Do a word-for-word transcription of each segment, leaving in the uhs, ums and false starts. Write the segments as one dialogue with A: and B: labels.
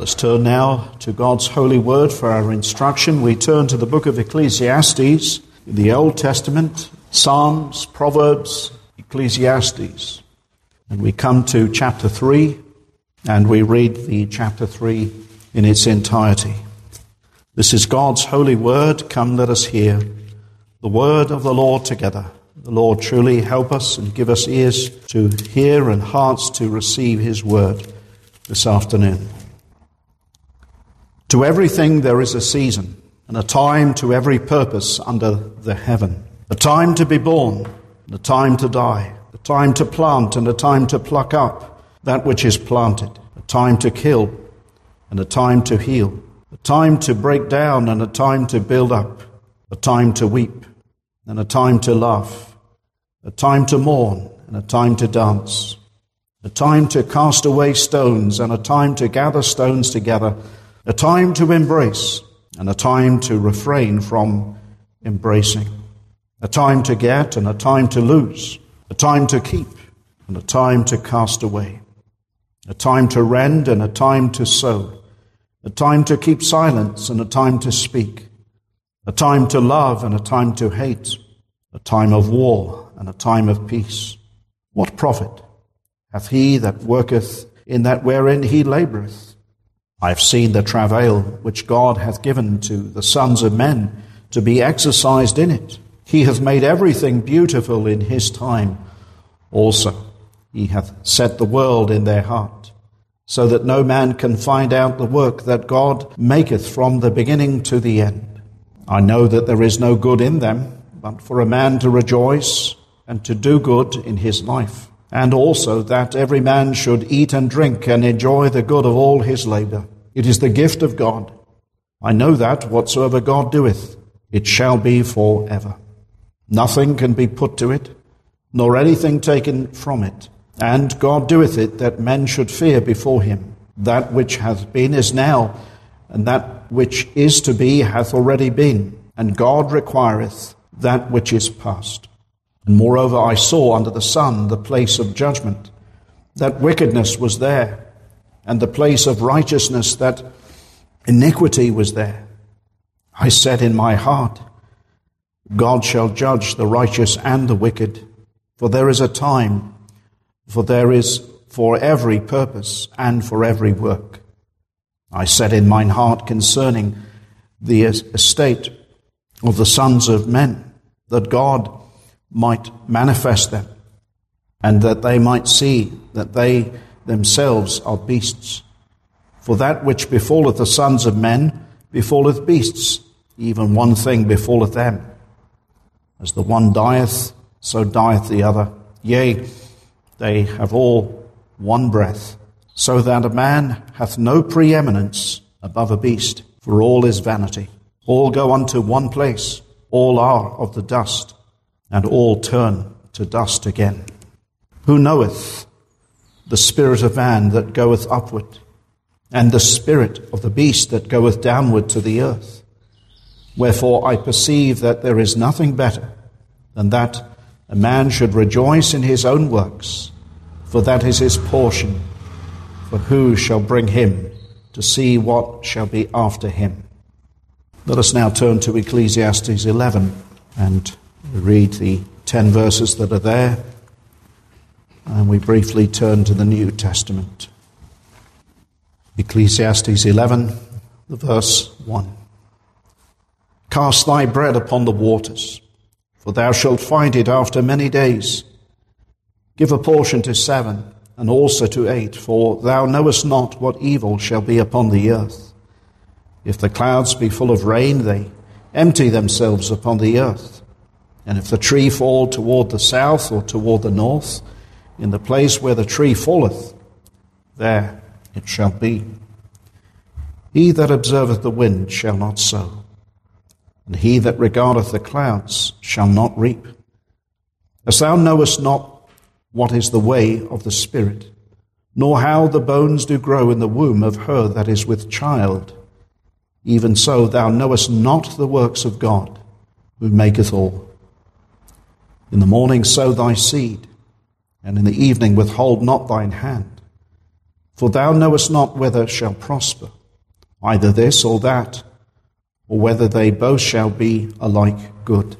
A: Let's turn now to God's holy word for our instruction. We turn to the book of Ecclesiastes in the Old Testament, Psalms, Proverbs, Ecclesiastes. And we come to chapter three, and we read the chapter three in its entirety. This is God's holy word. Come, let us hear the word of the Lord together. The Lord truly help us and give us ears to hear and hearts to receive his word this afternoon. To everything there is a season, and a time to every purpose under the heaven. A time to be born, and a time to die. A time to plant, and a time to pluck up that which is planted. A time to kill, and a time to heal. A time to break down, and a time to build up. A time to weep, and a time to laugh. A time to mourn, and a time to dance. A time to cast away stones, and a time to gather stones together. A time to embrace, and a time to refrain from embracing. A time to get, and a time to lose. A time to keep, and a time to cast away. A time to rend, and a time to sow. A time to keep silence, and a time to speak. A time to love, and a time to hate. A time of war, and a time of peace. What profit hath he that worketh in that wherein he laboureth? I have seen the travail which God hath given to the sons of men to be exercised in it. He hath made everything beautiful in his time. Also, he hath set the world in their heart, so that no man can find out the work that God maketh from the beginning to the end. I know that there is no good in them, but for a man to rejoice and to do good in his life, and also that every man should eat and drink and enjoy the good of all his labour. It is the gift of God. I know that whatsoever God doeth, it shall be for ever. Nothing can be put to it, nor anything taken from it. And God doeth it that men should fear before him. That which hath been is now, and that which is to be hath already been. And God requireth that which is past. And moreover I saw under the sun the place of judgment, that wickedness was there, and the place of righteousness, that iniquity was there. I said in my heart, God shall judge the righteous and the wicked, for there is a time, for there is for every purpose and for every work. I said in mine heart concerning the estate of the sons of men, that God might manifest them, and that they might see that they themselves are beasts. For that which befalleth the sons of men befalleth beasts, even one thing befalleth them. As the one dieth, so dieth the other. Yea, they have all one breath, so that a man hath no preeminence above a beast, for all is vanity. All go unto one place, all are of the dust, and all turn to dust again. Who knoweth the spirit of man that goeth upward, and the spirit of the beast that goeth downward to the earth? Wherefore I perceive that there is nothing better than that a man should rejoice in his own works, for that is his portion. For who shall bring him to see what shall be after him? Let us now turn to Ecclesiastes eleven and read the ten verses that are there. And we briefly turn to the New Testament. Ecclesiastes eleven, the verse one. Cast thy bread upon the waters, for thou shalt find it after many days. Give a portion to seven, and also to eight, for thou knowest not what evil shall be upon the earth. If the clouds be full of rain, they empty themselves upon the earth. And if the tree fall toward the south or toward the north, in the place where the tree falleth, there it shall be. He that observeth the wind shall not sow, and he that regardeth the clouds shall not reap. As thou knowest not what is the way of the Spirit, nor how the bones do grow in the womb of her that is with child, even so thou knowest not the works of God, who maketh all. In the morning sow thy seed, and in the evening withhold not thine hand, For thou knowest not whether shall prosper, either this or that, or whether they both shall be alike good.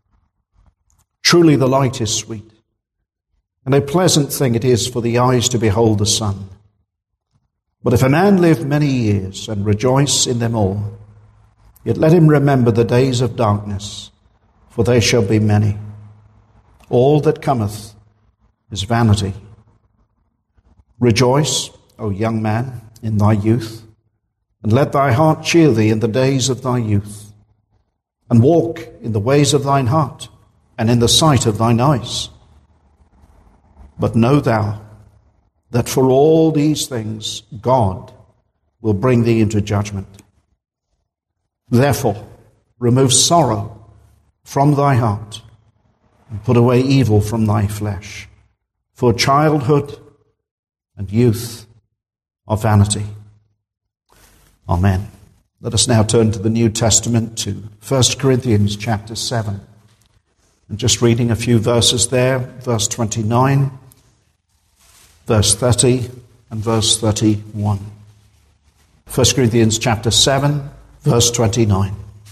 A: Truly the light is sweet, and a pleasant thing it is for the eyes to behold the sun. But if a man live many years and rejoice in them all, yet let him remember the days of darkness, for they shall be many. All that cometh is vanity. Rejoice, O young man, in thy youth, and let thy heart cheer thee in the days of thy youth, and walk in the ways of thine heart, and in the sight of thine eyes. But know thou that for all these things God will bring thee into judgment. Therefore, remove sorrow from thy heart, and put away evil from thy flesh. For childhood and youth are vanity. Amen. Let us now turn to the New Testament, to First Corinthians chapter seven. And just reading a few verses there, verse twenty-nine, verse thirty, and verse thirty-one. First Corinthians chapter seven, verse twenty-nine.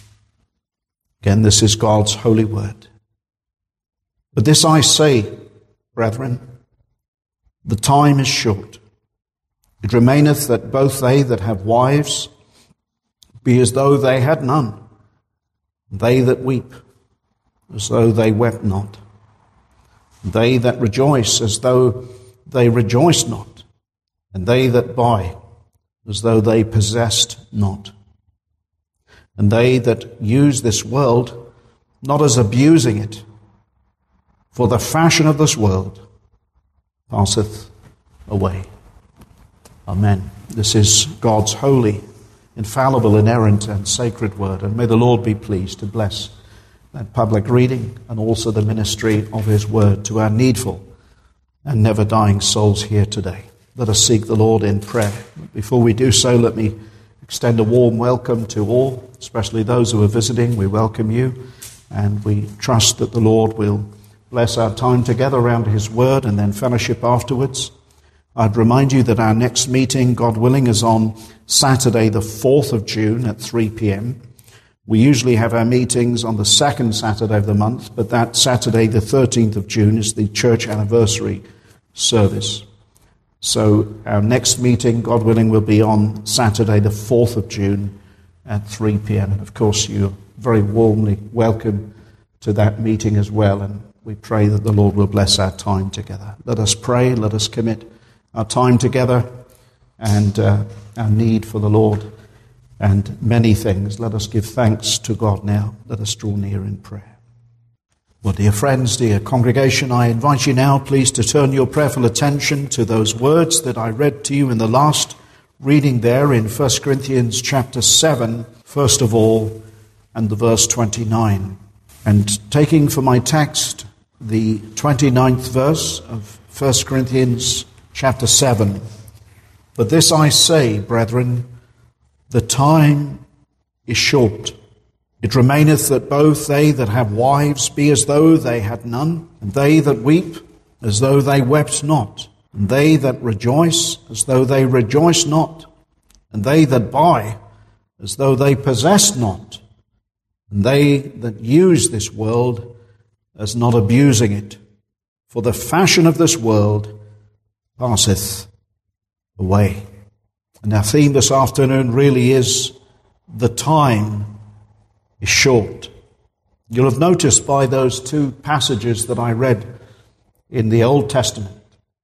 A: Again, this is God's holy word. But this I say, brethren, the time is short. It remaineth that both they that have wives be as though they had none, and they that weep as though they wept not, and they that rejoice as though they rejoiced not, and they that buy as though they possessed not, and they that use this world not as abusing it, for the fashion of this world passeth away. Amen. This is God's holy, infallible, inerrant, and sacred word. And may the Lord be pleased to bless that public reading and also the ministry of his word to our needful and never dying souls here today. Let us seek the Lord in prayer. Before we do so, let me extend a warm welcome to all, especially those who are visiting. We welcome you, and we trust that the Lord will bless our time together around his word and then fellowship afterwards. I'd remind you that our next meeting, God willing, is on Saturday the fourth of June at three p.m. We usually have our meetings on the second Saturday of the month, but that Saturday the thirteenth of June is the church anniversary service. So our next meeting, God willing, will be on Saturday the fourth of June at three p.m. And of course, you're very warmly welcome to that meeting as well, and we pray that the Lord will bless our time together. Let us pray, let us commit our time together and uh, our need for the Lord and many things. Let us give thanks to God now. Let us draw near in prayer. Well, dear friends, dear congregation, I invite you now, please, to turn your prayerful attention to those words that I read to you in the last reading there in First Corinthians chapter seven, first of all, and the verse twenty-nine. And taking for my text the twenty-ninth verse of First Corinthians chapter seven. But this I say, brethren, the time is short. It remaineth that both they that have wives be as though they had none, and they that weep as though they wept not, and they that rejoice as though they rejoiced not, and they that buy as though they possessed not, and they that use this world as not abusing it. For the fashion of this world passeth away. And our theme this afternoon really is the time is short. You'll have noticed by those two passages that I read in the Old Testament,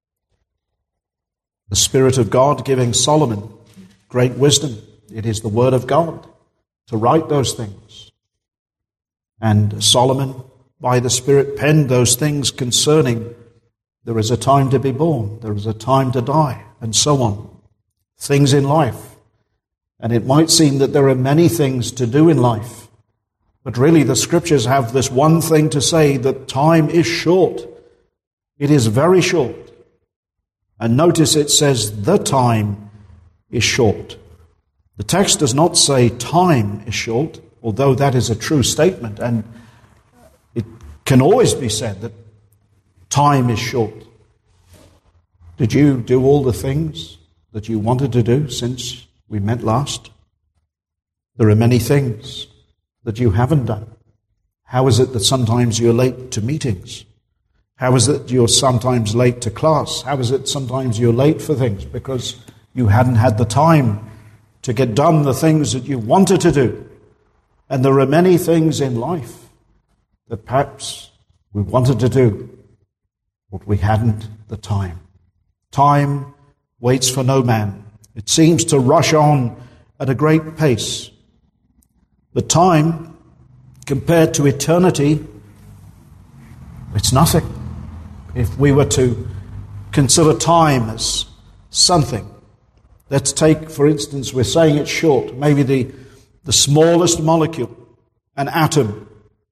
A: the Spirit of God giving Solomon great wisdom. It is the Word of God to write those things. And Solomon, by the Spirit, penned those things concerning there is a time to be born, there is a time to die, and so on. Things in life. And it might seem that there are many things to do in life, but really the Scriptures have this one thing to say, that time is short. It is very short. And notice it says the time is short. The text does not say time is short, although that is a true statement, and it can always be said that time is short. Did you do all the things that you wanted to do since we met last? There are many things that you haven't done. How is it that sometimes you're late to meetings? How is it you're sometimes late to class? How is it sometimes you're late for things because you hadn't had the time to get done the things that you wanted to do? And there are many things in life that perhaps we wanted to do, but we hadn't the time. Time waits for no man. It seems to rush on at a great pace. But time, compared to eternity, it's nothing. If we were to consider time as something, let's take, for instance, we're saying it's short, maybe the, the smallest molecule, an atom.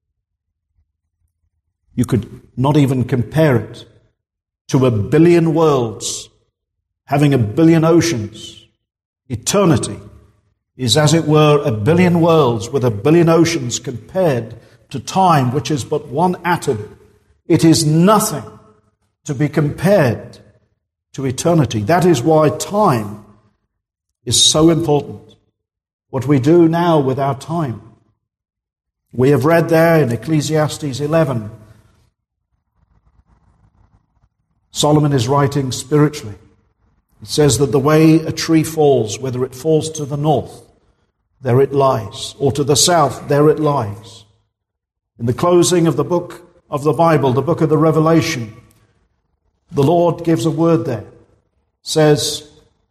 A: You could not even compare it to a billion worlds, having a billion oceans. Eternity is, as it were, a billion worlds with a billion oceans compared to time, which is but one atom. It is nothing to be compared to eternity. That is why time is so important. What we do now with our time. We have read there in Ecclesiastes eleven, Solomon is writing spiritually. It says that the way a tree falls, whether it falls to the north, there it lies, or to the south, there it lies. In the closing of the book of the Bible, the book of the Revelation, the Lord gives a word there. Says,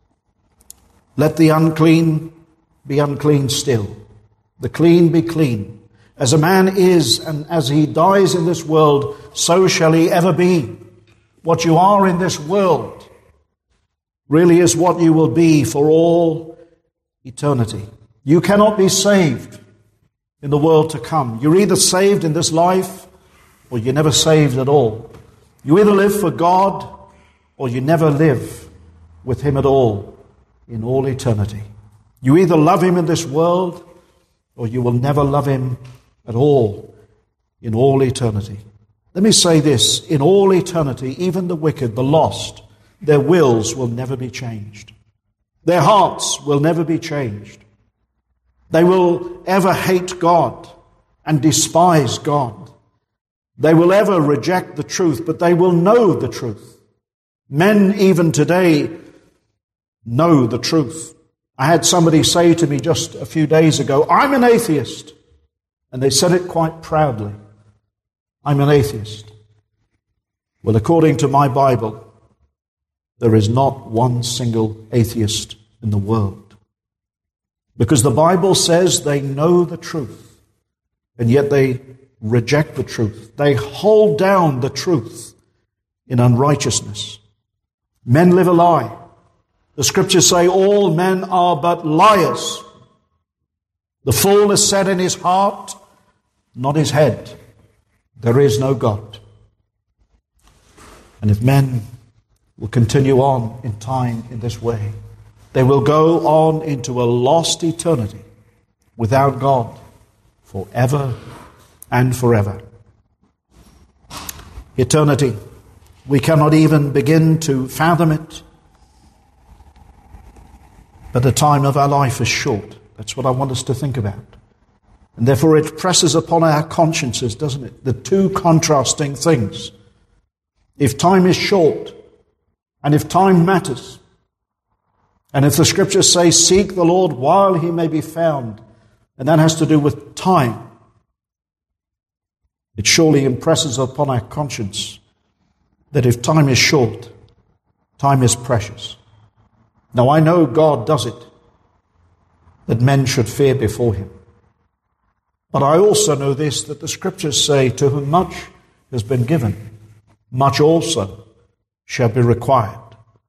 A: let the unclean be unclean still, the clean be clean. As a man is, and as he dies in this world, so shall he ever be. What you are in this world really is what you will be for all eternity. You cannot be saved in the world to come. You're either saved in this life or you're never saved at all. You either live for God or you never live with Him at all in all eternity. You either love Him in this world or you will never love Him at all in all eternity. Let me say this, in all eternity, even the wicked, the lost, their wills will never be changed. Their hearts will never be changed. They will ever hate God and despise God. They will ever reject the truth, but they will know the truth. Men even today know the truth. I had somebody say to me just a few days ago, I'm an atheist. And they said it quite proudly. I'm an atheist. Well, according to my Bible, there is not one single atheist in the world. Because the Bible says they know the truth, and yet they reject the truth. They hold down the truth in unrighteousness. Men live a lie. The scriptures say all men are but liars. The fool is set in his heart, not his head. There is no God. And if men will continue on in time in this way, they will go on into a lost eternity without God forever and forever. Eternity, we cannot even begin to fathom it. But the time of our life is short. That's what I want us to think about. And therefore it presses upon our consciences, doesn't it? The two contrasting things. If time is short, and if time matters, and if the scriptures say, seek the Lord while he may be found, and that has to do with time, it surely impresses upon our conscience that if time is short, time is precious. Now I know God does it, that men should fear before him. But I also know this, that the scriptures say, to whom much has been given, much also shall be required.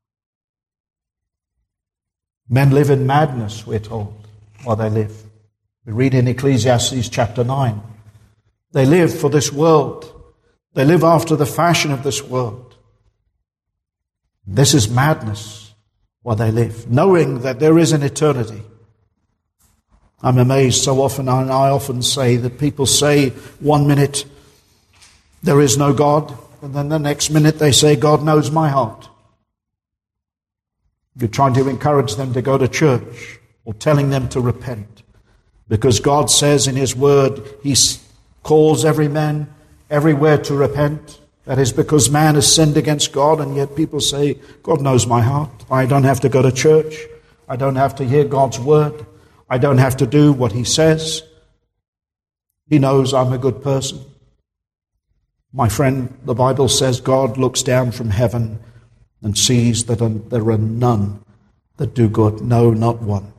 A: Men live in madness, we're told, while they live. We read in Ecclesiastes chapter nine. They live for this world. They live after the fashion of this world. This is madness while they live, knowing that there is an eternity. I'm amazed so often, and I often say that people say one minute there is no God, and then the next minute they say God knows my heart. You're trying to encourage them to go to church or telling them to repent. Because God says in his word, he calls every man everywhere to repent. That is because man has sinned against God, and yet people say, God knows my heart. I don't have to go to church. I don't have to hear God's word. I don't have to do what he says. He knows I'm a good person. My friend, the Bible says God looks down from heaven and sees that there are none that do good. No, not one.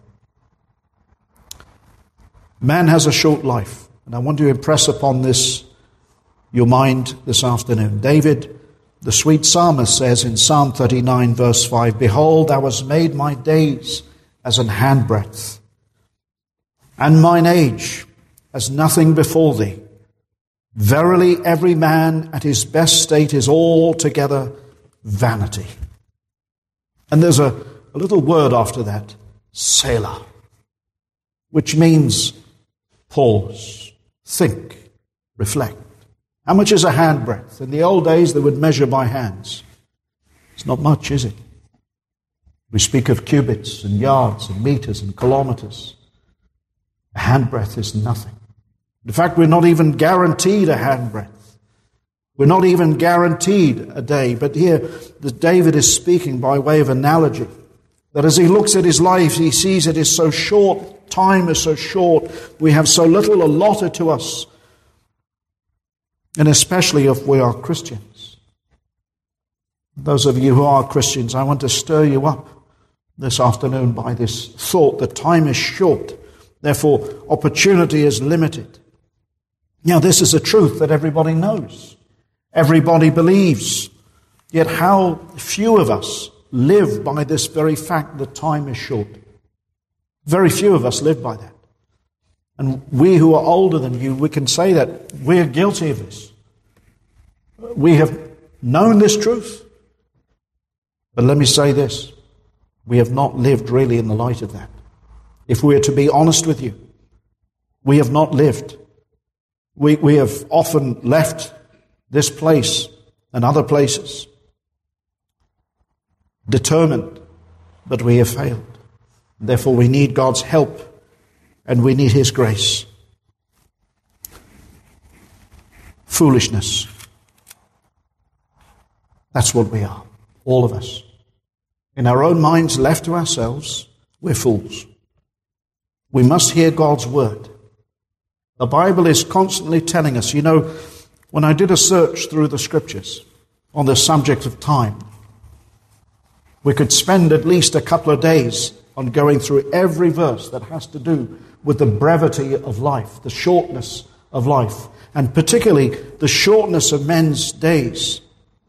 A: Man has a short life, and I want to impress upon this your mind this afternoon. David, the sweet psalmist, says in Psalm thirty-nine, verse five, Behold, thou hast made my days as an handbreadth, and mine age as nothing before thee. Verily, every man at his best state is altogether vanity. And there's a, a little word after that, Selah, which means pause, think, reflect. How much is a handbreadth? In the old days, they would measure by hands. It's not much, is it? We speak of cubits and yards and meters and kilometers. A handbreadth is nothing. In fact, we're not even guaranteed a handbreadth. We're not even guaranteed a day. But here, David is speaking by way of analogy, that as he looks at his life, he sees it is so short, time is so short, we have so little allotted to us, and especially if we are Christians. Those of you who are Christians, I want to stir you up this afternoon by this thought that time is short, therefore opportunity is limited. Now, this is a truth that everybody knows. Everybody believes. Yet how few of us live by this very fact that time is short. Very few of us live by that. And we who are older than you, we can say that we're guilty of this. We have known this truth. But let me say this. We have not lived really in the light of that. If we are to be honest with you, we have not lived. We, we have often left this place and other places determined, but we have failed. Therefore, we need God's help and we need his grace. Foolishness. That's what we are, all of us. In our own minds, left to ourselves, we're fools. We must hear God's word. The Bible is constantly telling us, you know, when I did a search through the scriptures on the subject of time, we could spend at least a couple of days on going through every verse that has to do with the brevity of life, the shortness of life, and particularly the shortness of men's days,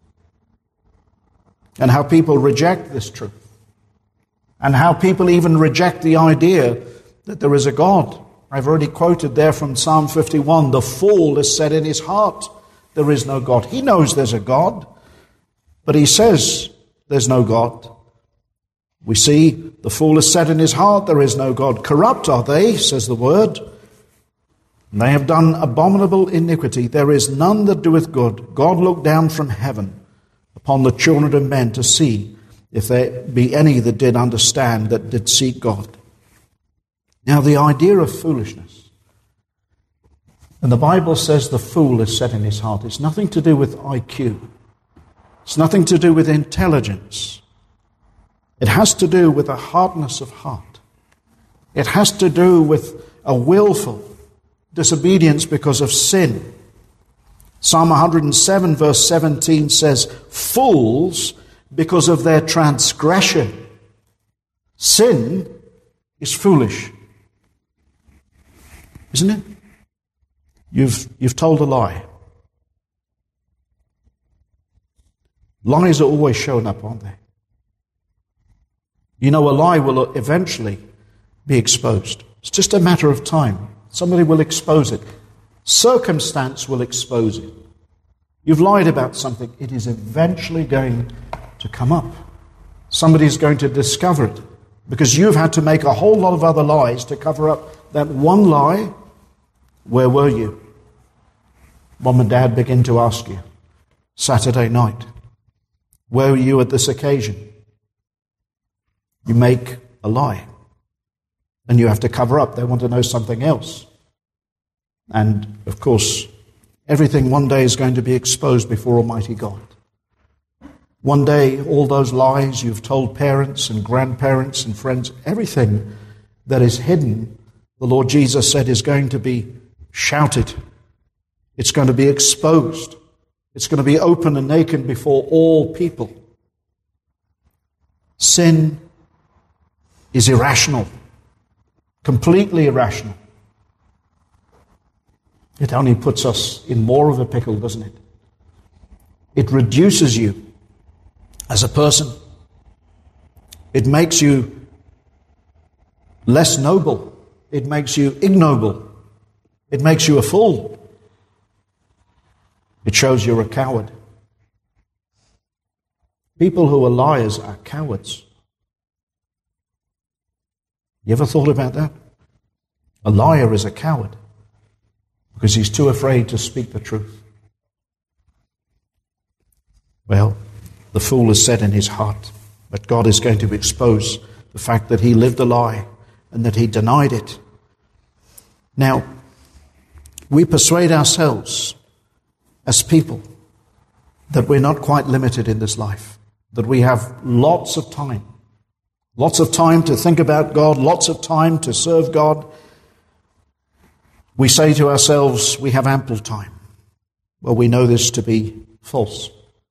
A: and how people reject this truth, and how people even reject the idea that there is a God. I've already quoted there from Psalm fifty-one, the fool has said in his heart, there is no God. He knows there's a God, but he says there's no God. We see the fool has said in his heart, there is no God. Corrupt are they, says the word. And they have done abominable iniquity. There is none that doeth good. God looked down from heaven upon the children of men to see if there be any that did understand, that did seek God. Now, the idea of foolishness, and the Bible says the fool is set in his heart. It's nothing to do with I Q. It's nothing to do with intelligence. It has to do with a hardness of heart. It has to do with a willful disobedience because of sin. Psalm one hundred seven verse seventeen says, fools because of their transgression. Sin is foolish. Isn't it? You've, you've told a lie. Lies are always showing up, aren't they? You know, a lie will eventually be exposed. It's just a matter of time. Somebody will expose it. Circumstance will expose it. You've lied about something. It is eventually going to come up. Somebody's going to discover it because you've had to make a whole lot of other lies to cover up that one lie. Where were you? Mom and Dad begin to ask you. Saturday night. Where were you at this occasion? You make a lie. And you have to cover up. They want to know something else. And, of course, everything one day is going to be exposed before Almighty God. One day, all those lies you've told parents and grandparents and friends, everything that is hidden, the Lord Jesus said, is going to be shouted. It's going to be exposed. It's going to be open and naked before all people. Sin is irrational, completely irrational. It only puts us in more of a pickle, doesn't it? It reduces you as a person. It makes you less noble. It makes you ignoble. It makes you a fool. It shows you're a coward. People who are liars are cowards. You ever thought about that? A liar is a coward because he's too afraid to speak the truth. Well, the fool has said in his heart, but God is going to expose the fact that he lived a lie and that he denied it. Now, we persuade ourselves as people that we're not quite limited in this life, that we have lots of time, lots of time to think about God, lots of time to serve God. We say to ourselves, we have ample time. Well, we know this to be false.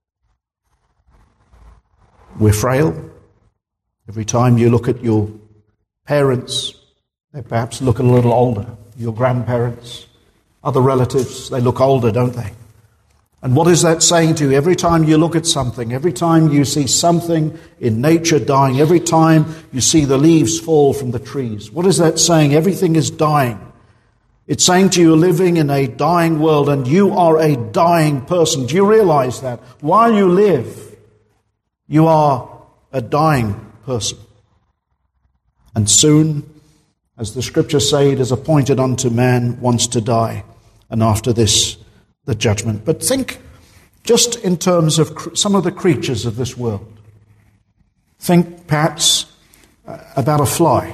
A: We're frail. Every time you look at your parents, they perhaps look a little older. Your grandparents, other relatives, they look older, don't they? And what is that saying to you? Every time you look at something, every time you see something in nature dying, every time you see the leaves fall from the trees, what is that saying? Everything is dying. It's saying to you, living in a dying world, and you are a dying person. Do you realize that? While you live, you are a dying person. And soon, as the scriptures say, it is appointed unto man once to die, and after this, the judgment. But think just in terms of cr- some of the creatures of this world. Think perhaps uh, about a fly.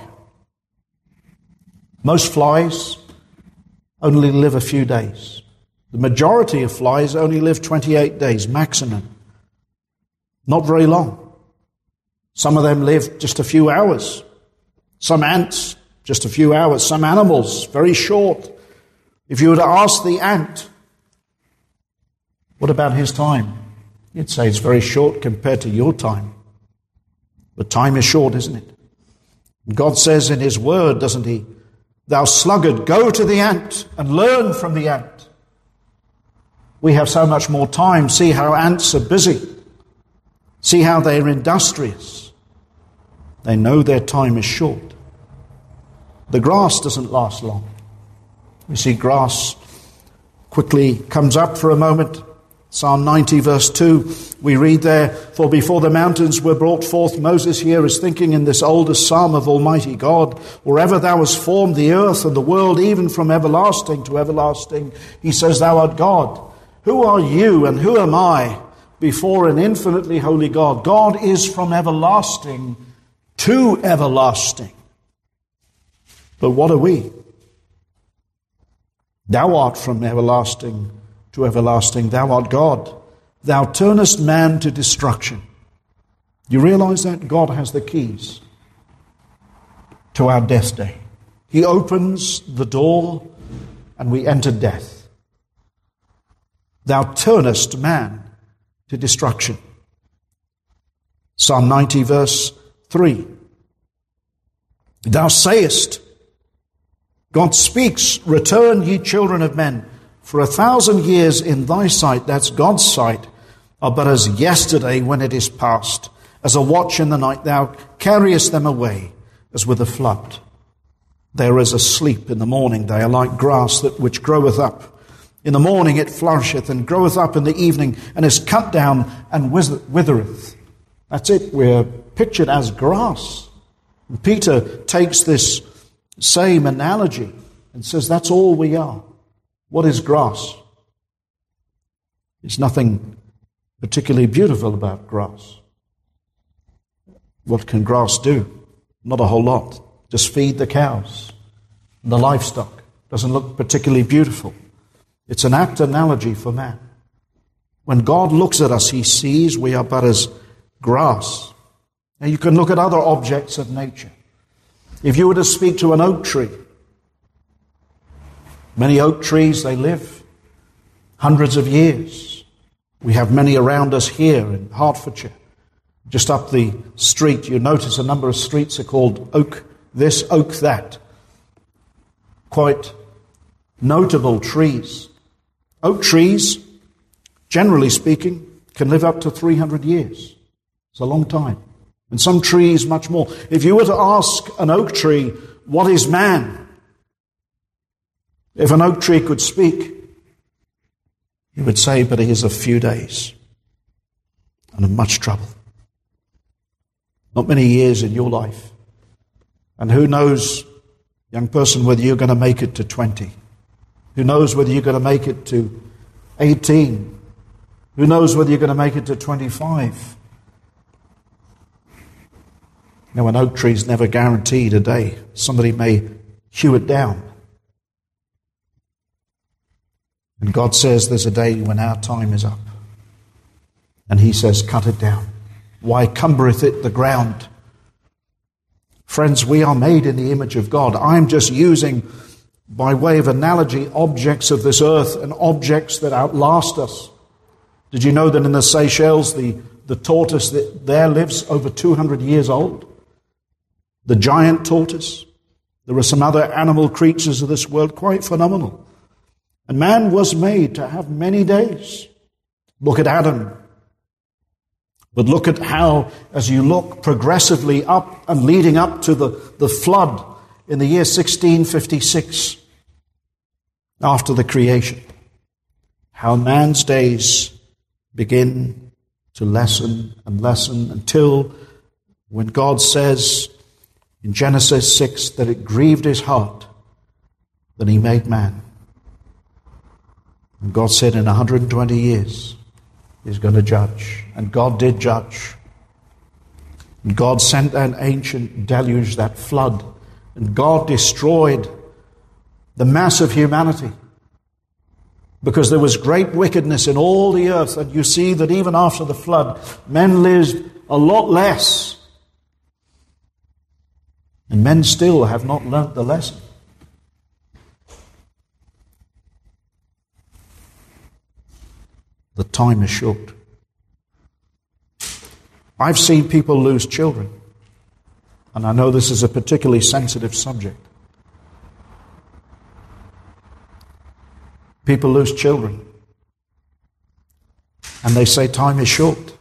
A: Most flies only live a few days. The majority of flies only live twenty-eight days maximum. Not very long. Some of them live just a few hours. Some ants, just a few hours. Some animals, very short. If you were to ask the ant, what about his time? You'd say it's very short compared to your time. But time is short, isn't it? God says in his word, doesn't he? Thou sluggard, go to the ant and learn from the ant. We have so much more time. See how ants are busy. See how they're industrious. They know their time is short. The grass doesn't last long. We see grass quickly comes up for a moment. Psalm ninety verse two, we read there, for before the mountains were brought forth, Moses here is thinking in this oldest psalm of Almighty God, wherever thou hast formed the earth and the world, even from everlasting to everlasting, he says, thou art God. Who are you and who am I before an infinitely holy God? God is from everlasting to everlasting. But what are we? Thou art from everlasting to everlasting. Thou art God. Thou turnest man to destruction. You realize that? God has the keys to our death day. He opens the door and we enter death. Thou turnest man to destruction. Psalm ninety verse three. Thou sayest, God speaks, return ye children of men. For a thousand years in thy sight, that's God's sight, are but as yesterday when it is past. As a watch in the night, thou carriest them away as with a flood. They are as a sleep in the morning. They are like grass that which groweth up. In the morning it flourisheth and groweth up in the evening and is cut down and withereth. That's it. We're pictured as grass. And Peter takes this same analogy and says that's all we are. What is grass? There's nothing particularly beautiful about grass. What can grass do? Not a whole lot. Just feed the cows, the livestock. Doesn't look particularly beautiful. It's an apt analogy for man. When God looks at us, he sees we are but as grass. Now you can look at other objects of nature. If you were to speak to an oak tree, many oak trees, they live hundreds of years. We have many around us here in Hertfordshire. Just up the street, you notice a number of streets are called Oak this, Oak that. Quite notable trees. Oak trees, generally speaking, can live up to three hundred years. It's a long time. And some trees much more. If you were to ask an oak tree, what is man? If an oak tree could speak, he would say, but he is a few days and in much trouble. Not many years in your life. And who knows, young person, whether you're going to make it to twenty. Who knows whether you're going to make it to eighteen. Who knows whether you're going to make it to twenty-five. Now, an oak tree is never guaranteed a day. Somebody may hew it down. And God says there's a day when our time is up. And he says, cut it down. Why cumbereth it the ground? Friends, we are made in the image of God. I'm just using, by way of analogy, objects of this earth and objects that outlast us. Did you know that in the Seychelles, the, the tortoise that there lives over two hundred years old? The giant tortoise. There are some other animal creatures of this world, quite phenomenal. And man was made to have many days. Look at Adam. But look at how, as you look progressively up and leading up to the, the flood in the year sixteen fifty-six, after the creation, how man's days begin to lessen and lessen until when God says in Genesis six that it grieved his heart that he made man. And God said in one hundred twenty years, he's going to judge. And God did judge. And God sent that ancient deluge, that flood. And God destroyed the mass of humanity. Because there was great wickedness in all the earth. And you see that even after the flood, men lived a lot less. And men still have not learnt the lesson. The time is short. I've seen people lose children. And I know this is a particularly sensitive subject. People lose children. And they say time is short.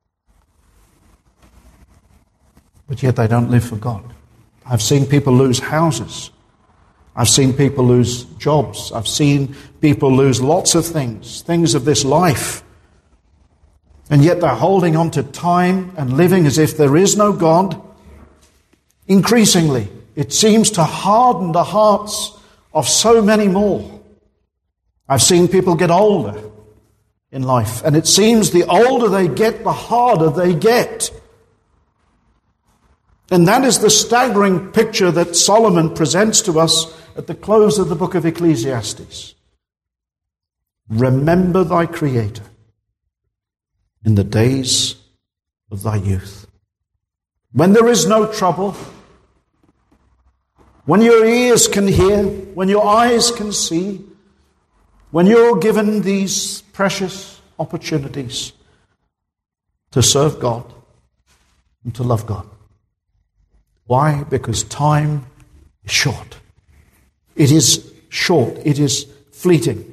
A: But yet they don't live for God. I've seen people lose houses. I've seen people lose jobs. I've seen people lose lots of things, things of this life. And yet they're holding on to time and living as if there is no God. Increasingly, it seems to harden the hearts of so many more. I've seen people get older in life, and it seems the older they get, the harder they get. And that is the staggering picture that Solomon presents to us at the close of the book of Ecclesiastes. Remember thy Creator in the days of thy youth. When there is no trouble, when your ears can hear, when your eyes can see, when you're given these precious opportunities to serve God and to love God. Why? Because time is short. It is short. It is fleeting.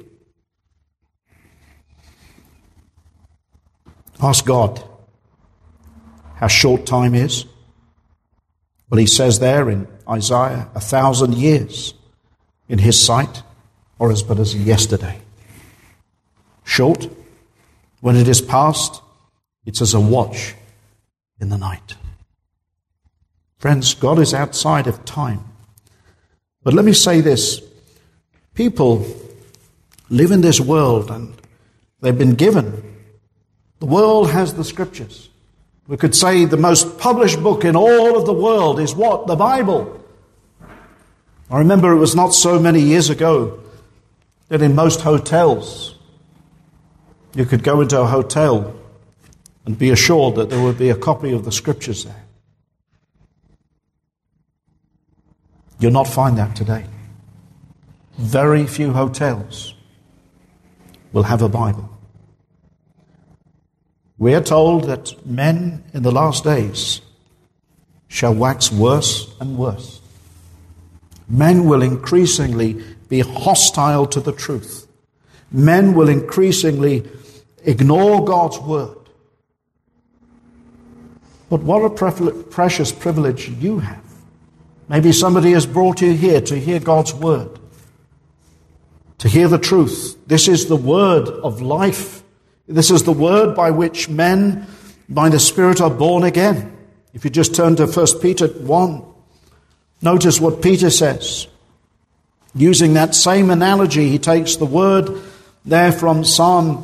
A: Ask God how short time is. Well, he says there in Isaiah, a thousand years in his sight, or as but as yesterday. Short. When it is past, it's as a watch in the night. Friends, God is outside of time. But let me say this. People live in this world and they've been given. The world has the scriptures. We could say the most published book in all of the world is what? The Bible. I remember it was not so many years ago that in most hotels, you could go into a hotel and be assured that there would be a copy of the Scriptures there. You'll not find that today. Very few hotels will have a Bible. We are told that men in the last days shall wax worse and worse. Men will increasingly be hostile to the truth. Men will increasingly ignore God's word. But what a pre- precious privilege you have. Maybe somebody has brought you here to hear God's word, to hear the truth. This is the word of life. This is the word by which men, by the Spirit, are born again. If you just turn to First Peter one, notice what Peter says. Using that same analogy, he takes the word there from Psalm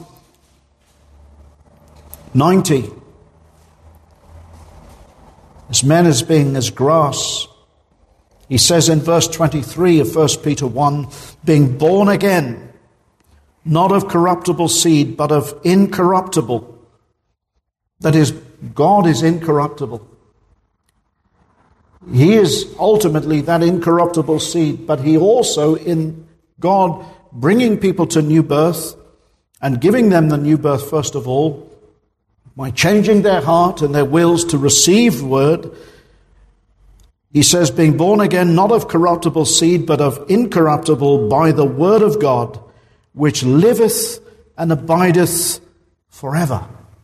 A: ninety. As men as being as grass. He says in verse twenty-three of First Peter one, being born again, not of corruptible seed, but of incorruptible. That is, God is incorruptible. He is ultimately that incorruptible seed, but he also, in God bringing people to new birth and giving them the new birth first of all, by changing their heart and their wills to receive the word, he says, being born again, not of corruptible seed, but of incorruptible, by the word of God, which liveth and abideth forever.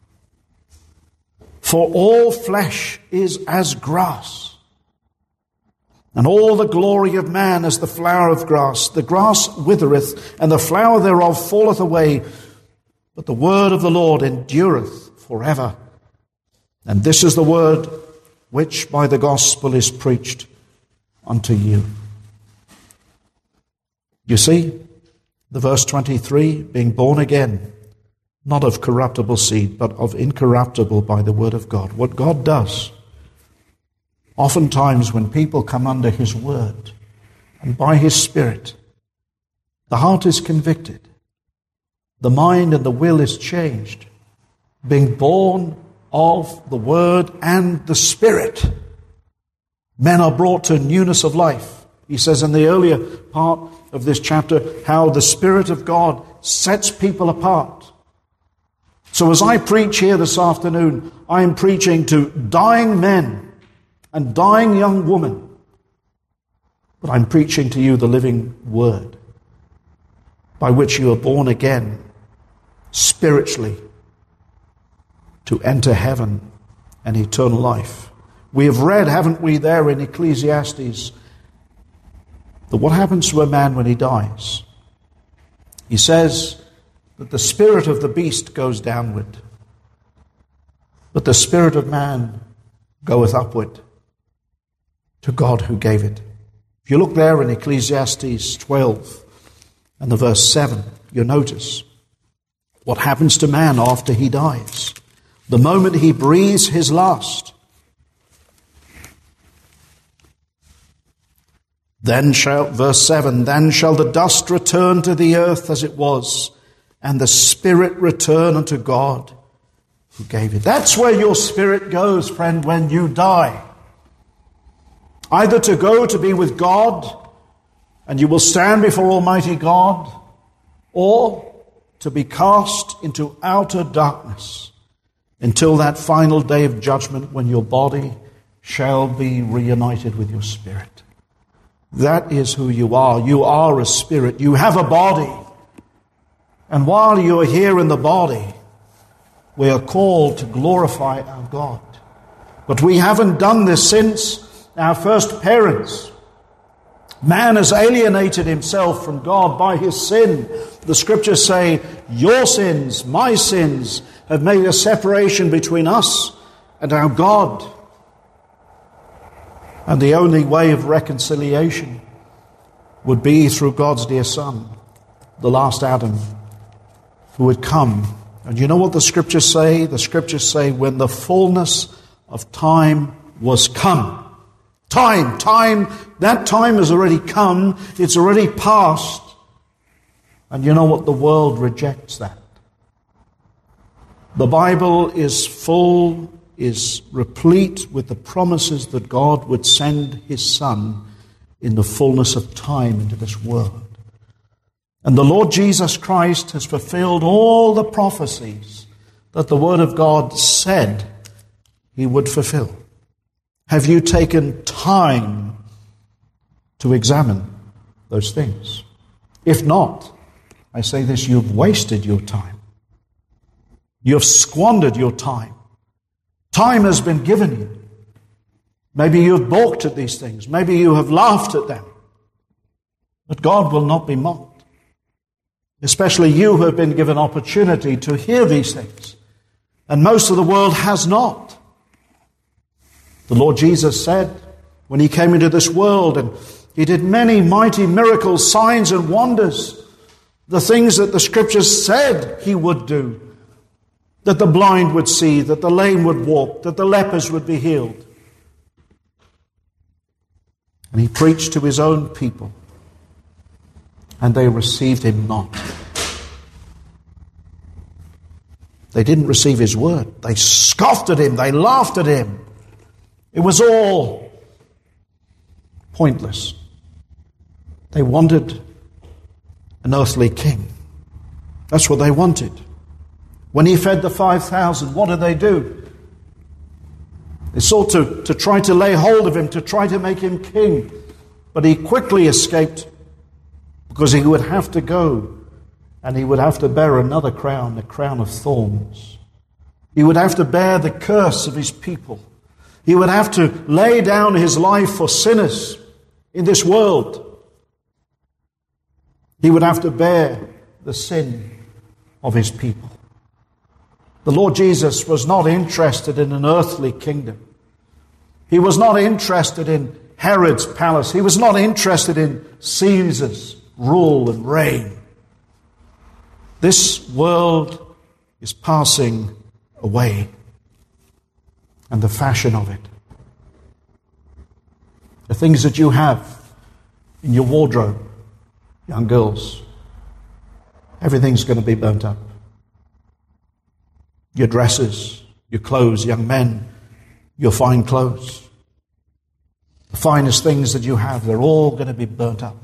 A: For all flesh is as grass, and all the glory of man as the flower of grass. The grass withereth, and the flower thereof falleth away, but the word of the Lord endureth forever. And this is the word which by the gospel is preached unto you. You see, the verse twenty-three, being born again, not of corruptible seed, but of incorruptible by the word of God. What God does, oftentimes when people come under his word and by his Spirit, the heart is convicted, the mind and the will is changed, being born of the word and the Spirit. Men are brought to newness of life. He says in the earlier part of this chapter how the Spirit of God sets people apart. So as I preach here this afternoon, I am preaching to dying men and dying young women. But I'm preaching to you the living word by which you are born again spiritually to enter heaven and eternal life. We have read, haven't we, there in Ecclesiastes, that what happens to a man when he dies? He says that the spirit of the beast goes downward, but the spirit of man goeth upward to God who gave it. If you look there in Ecclesiastes twelve and the verse seven, you'll notice what happens to man after he dies. The moment he breathes his last, then shall, verse seven, then shall the dust return to the earth as it was, and the spirit return unto God who gave it. That's where your spirit goes, friend, when you die. Either to go to be with God, and you will stand before Almighty God, or to be cast into outer darkness until that final day of judgment when your body shall be reunited with your spirit. That is who you are. You are a spirit. You have a body. And while you are here in the body, we are called to glorify our God. But we haven't done this since our first parents. Man has alienated himself from God by his sin. The scriptures say, your sins, my sins, have made a separation between us and our God. And the only way of reconciliation would be through God's dear Son, the last Adam, who would come And you know what the scriptures say? The scriptures say when the fullness of time was come. Time, time, that time has already come. It's already passed. And you know what? The world rejects that. The Bible is full, is replete with the promises that God would send his Son in the fullness of time into this world. And the Lord Jesus Christ has fulfilled all the prophecies that the Word of God said he would fulfill. Have you taken time to examine those things? If not, I say this, you've wasted your time. You've squandered your time. Time has been given you. Maybe you've balked at these things. Maybe you have laughed at them. But God will not be mocked. Especially you who have been given opportunity to hear these things. And most of the world has not. The Lord Jesus said when he came into this world, and he did many mighty miracles, signs and wonders, the things that the scriptures said he would do, that the blind would see, that the lame would walk, that the lepers would be healed. And he preached to his own people, and they received him not. They didn't receive his word. They scoffed at him. They laughed at him. It was all pointless. They wanted an earthly king. That's what they wanted. When he fed the five thousand, what did they do? They sought to, to try to lay hold of him, to try to make him king. But he quickly escaped because he would have to go and he would have to bear another crown, the crown of thorns. He would have to bear the curse of his people. He would have to lay down his life for sinners in this world. He would have to bear the sin of his people. The Lord Jesus was not interested in an earthly kingdom. He was not interested in Herod's palace. He was not interested in Caesar's rule and reign. This world is passing away, and the fashion of it. The things that you have in your wardrobe, young girls, everything's going to be burnt up. Your dresses, your clothes, young men, your fine clothes. The finest things that you have, they're all going to be burnt up.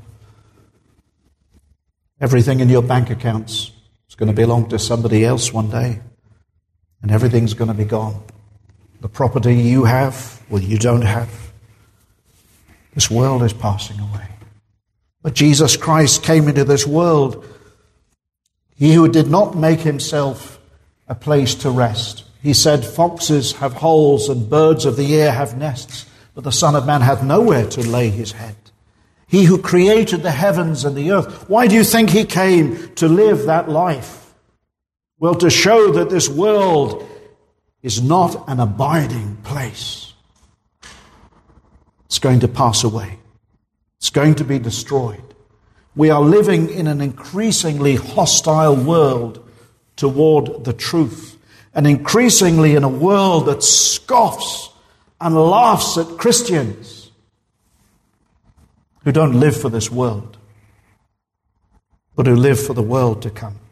A: Everything in your bank accounts is going to belong to somebody else one day. And everything's going to be gone. The property you have, well, you don't have. This world is passing away. But Jesus Christ came into this world. He who did not make himself a place to rest. He said, foxes have holes and birds of the air have nests, but the Son of Man hath nowhere to lay his head. He who created the heavens and the earth. Why do you think he came to live that life? Well, to show that this world is not an abiding place. It's going to pass away. It's going to be destroyed. We are living in an increasingly hostile world toward the truth, and increasingly in a world that scoffs and laughs at Christians who don't live for this world, but who live for the world to come.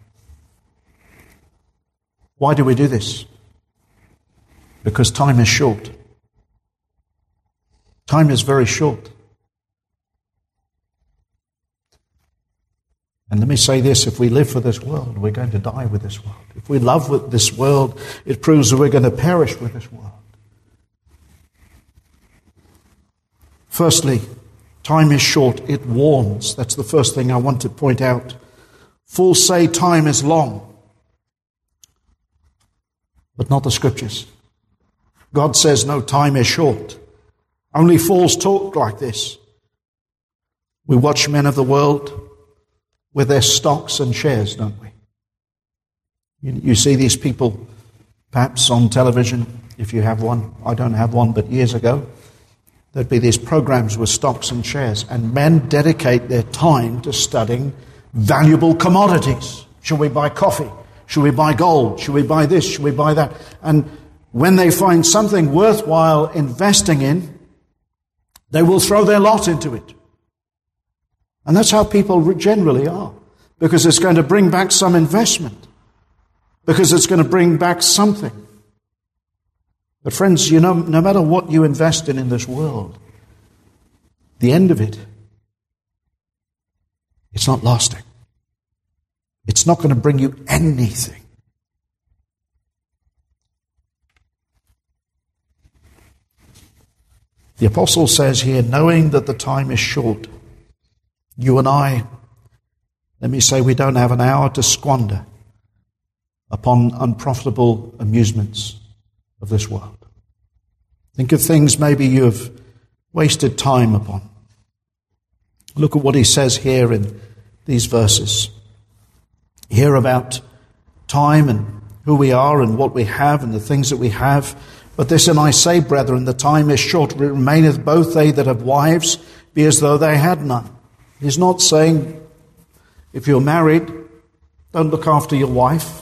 A: Why do we do this? Because time is short. Time is very short. And let me say this, if we live for this world, we're going to die with this world. If we love with this world, it proves that we're going to perish with this world. Firstly, time is short. It warns. That's the first thing I want to point out. Fools say time is long, but not the scriptures. God says no, time is short. Only fools talk like this. We watch men of the world with their stocks and shares, don't we? You, you see these people perhaps on television, if you have one. I don't have one, but years ago, there'd be these programs with stocks and shares, and men dedicate their time to studying valuable commodities. Shall we buy coffee? Should we buy gold? Should we buy this? Should we buy that? And when they find something worthwhile investing in, they will throw their lot into it. And that's how people generally are. Because it's going to bring back some investment. Because it's going to bring back something. But friends, you know, no matter what you invest in in this world, the end of it, it's not lasting. It's not going to bring you anything. The apostle says here, knowing that the time is short, you and I, let me say, we don't have an hour to squander upon unprofitable amusements of this world. Think of things maybe you have wasted time upon. Look at what he says here in these verses. Hear about time and who we are and what we have and the things that we have. But this, and I say, brethren, the time is short. It remaineth both they that have wives be as though they had none. He's not saying, if you're married, don't look after your wife.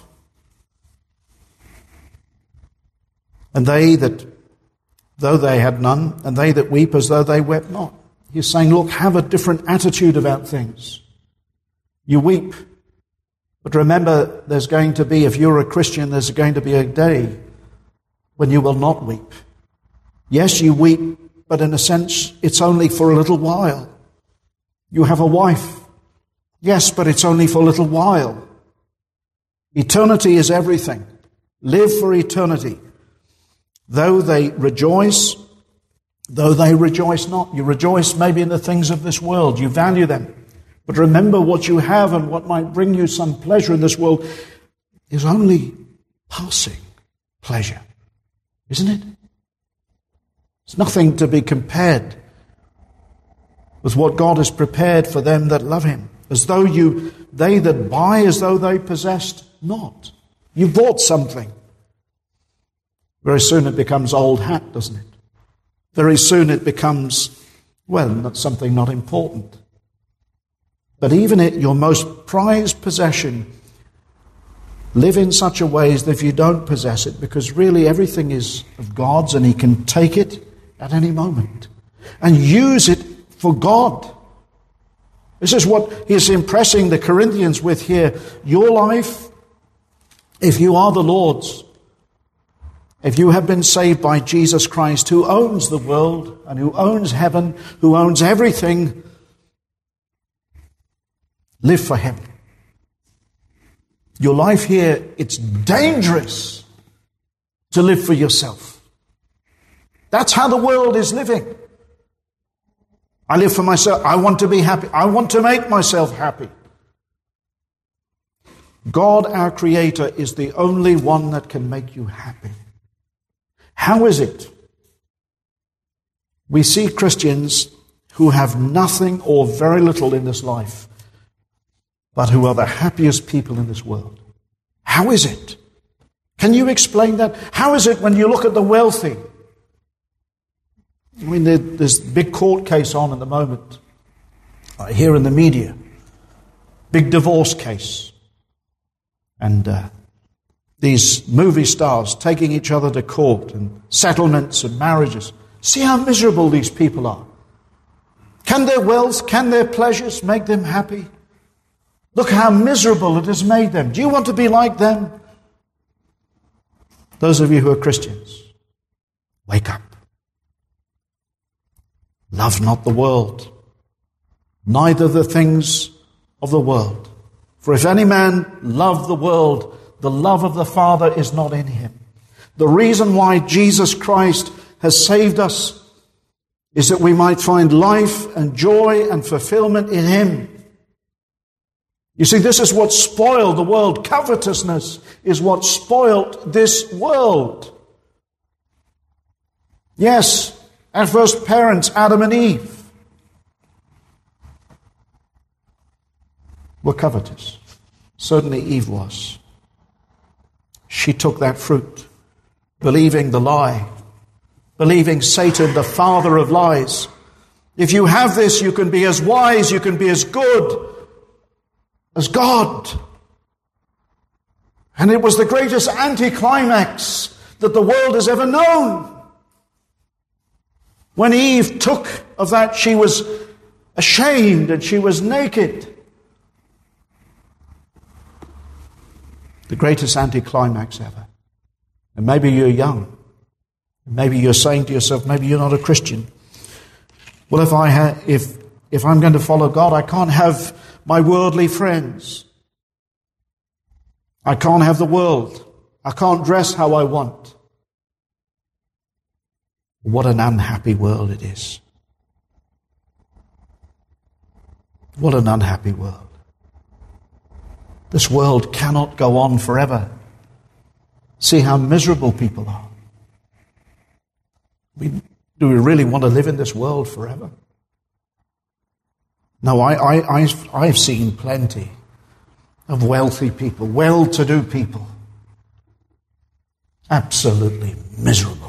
A: And they that, though they had none, and they that weep as though they wept not. He's saying, look, have a different attitude about things. You weep. But remember, there's going to be, if you're a Christian, there's going to be a day when you will not weep. Yes, you weep, but in a sense, it's only for a little while. You have a wife. Yes, but it's only for a little while. Eternity is everything. Live for eternity. Though they rejoice, though they rejoice not. You rejoice maybe in the things of this world. You value them. But remember, what you have and what might bring you some pleasure in this world is only passing pleasure, isn't it? It's nothing to be compared with what God has prepared for them that love him. As though you, they that buy as though they possessed not. You bought something. Very soon it becomes old hat, doesn't it? Very soon it becomes, well, not something not important. But even at your most prized possession, live in such a way as that if you don't possess it, because really everything is of God's and he can take it at any moment and use it for God. This is what he's impressing the Corinthians with here. Your life, if you are the Lord's, if you have been saved by Jesus Christ, who owns the world and who owns heaven, who owns everything, live for him. Your life here, it's dangerous to live for yourself. That's how the world is living. I live for myself. I want to be happy. I want to make myself happy. God, our Creator, is the only one that can make you happy. How is it we see Christians who have nothing or very little in this life, but who are the happiest people in this world? How is it? Can you explain that? How is it when you look at the wealthy? I mean, there's a big court case on at the moment, uh, here in the media. Big divorce case. And uh, these movie stars taking each other to court and settlements and marriages. See how miserable these people are. Can their wealth, can their pleasures make them happy? Look how miserable it has made them. Do you want to be like them? Those of you who are Christians, wake up. Love not the world, neither the things of the world. For if any man love the world, the love of the Father is not in him. The reason why Jesus Christ has saved us is that we might find life and joy and fulfillment in him. You see, this is what spoiled the world. Covetousness is what spoiled this world. Yes, our first parents, Adam and Eve, were covetous. Certainly Eve was. She took that fruit, believing the lie, believing Satan, the father of lies. If you have this, you can be as wise, you can be as good as God. And it was the greatest anticlimax that the world has ever known. When Eve took of that, she was ashamed and she was naked. The greatest anticlimax ever. And maybe you're young. Maybe you're saying to yourself, maybe you're not a Christian. Well, if I ha- if if I'm going to follow God, I can't have my worldly friends. I can't have the world. I can't dress how I want. What an unhappy world it is. What an unhappy world. This world cannot go on forever. See how miserable people are. We, do we really want to live in this world forever? No, I, I, I've, I've seen plenty of wealthy people, well-to-do people, absolutely miserable.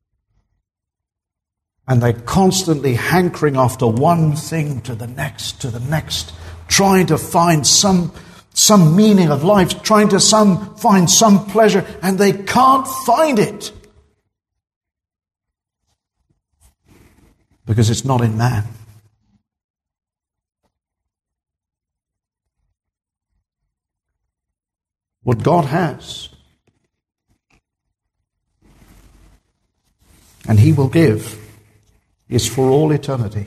A: And they're constantly hankering after one thing to the next, to the next, trying to find some, some meaning of life, trying to some, find some pleasure, and they can't find it. Because it's not in man. What God has, and He will give, is for all eternity.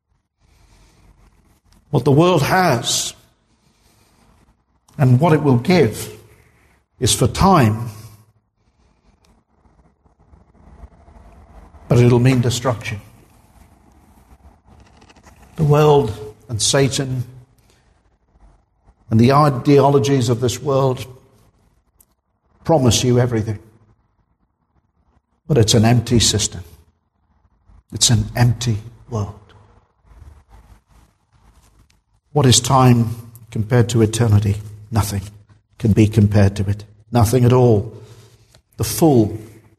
A: What the world has, and what it will give, is for time, but it'll mean destruction. The world and Satan and the ideologies of this world promise you everything. But it's an empty system. It's an empty world. What is time compared to eternity? Nothing can be compared to it. Nothing at all. The fool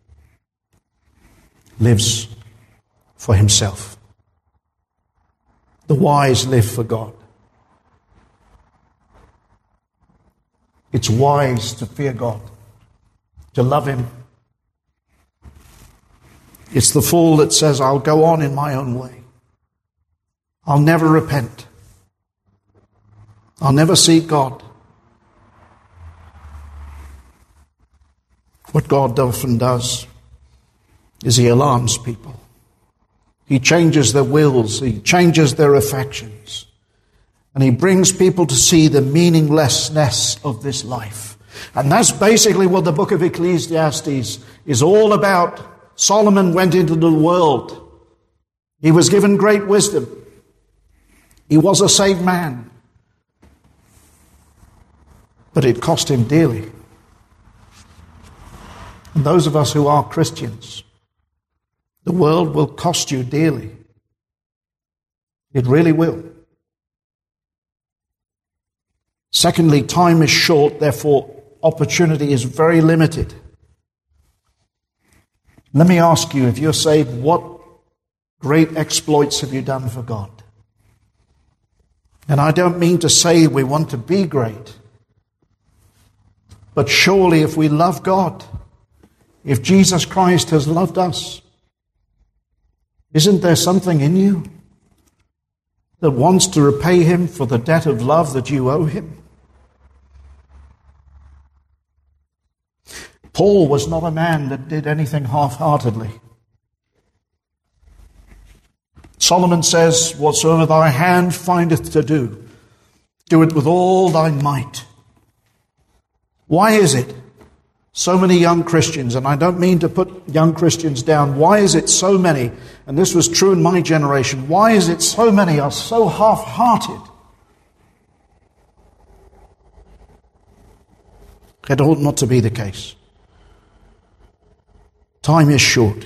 A: lives for himself. The wise live for God. It's wise to fear God, to love Him. It's the fool that says, I'll go on in my own way. I'll never repent. I'll never seek God. What God often does is He alarms people. He changes their wills. He changes their affections. And He brings people to see the meaninglessness of this life. And that's basically what the book of Ecclesiastes is all about. Solomon went into the world. He was given great wisdom. He was a saved man. But it cost him dearly. And those of us who are Christians, the world will cost you dearly. It really will. Secondly, time is short, therefore opportunity is very limited. Let me ask you, if you're saved, what great exploits have you done for God? And I don't mean to say we want to be great, but surely if we love God, if Jesus Christ has loved us, isn't there something in you that wants to repay Him for the debt of love that you owe Him? Paul was not a man that did anything half-heartedly. Solomon says, whatsoever thy hand findeth to do, do it with all thy might. Why is it so many young Christians, and I don't mean to put young Christians down, why is it so many, and this was true in my generation, why is it so many are so half-hearted? It ought not to be the case. Time is short.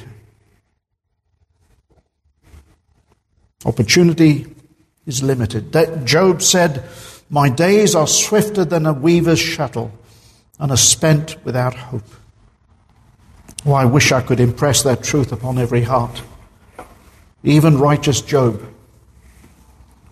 A: Opportunity is limited. Job said, my days are swifter than a weaver's shuttle and are spent without hope. Oh, I wish I could impress that truth upon every heart. Even righteous Job